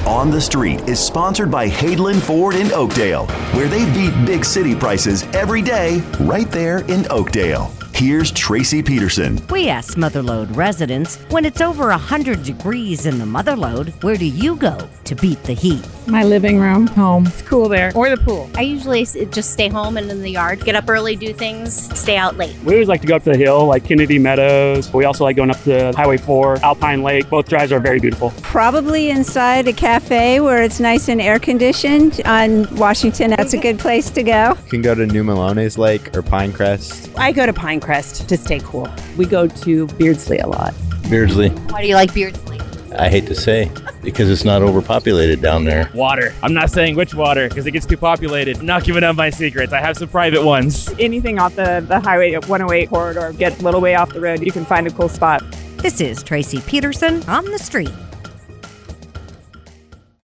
On the Street is sponsored by Hadeland Ford in Oakdale, where they beat big city prices every day right there in Oakdale. Here's Tracy Peterson. We ask Motherlode residents, when it's over 100 degrees in the Motherlode, where do you go to beat the heat? My living room, home. It's cool there. Or the pool. I usually just stay home and in the yard. Get up early, do things, stay out late. We always like to go up to the hill, like Kennedy Meadows. We also like going up to Highway 4, Alpine Lake. Both drives are very beautiful. Probably inside a cafe where it's nice and air conditioned on Washington. That's a good place to go. You can go to New Melones Lake or Pinecrest. I go to Pinecrest to stay cool. We go to Beardsley a lot. Beardsley. Why do you like Beardsley? I hate to say, because it's not overpopulated down there. Water. I'm not saying which water, because it gets too populated. I'm not giving up my secrets. I have some private ones. Anything off the Highway 108 corridor, get a little way off the road, you can find a cool spot. This is Tracy Peterson on the Street.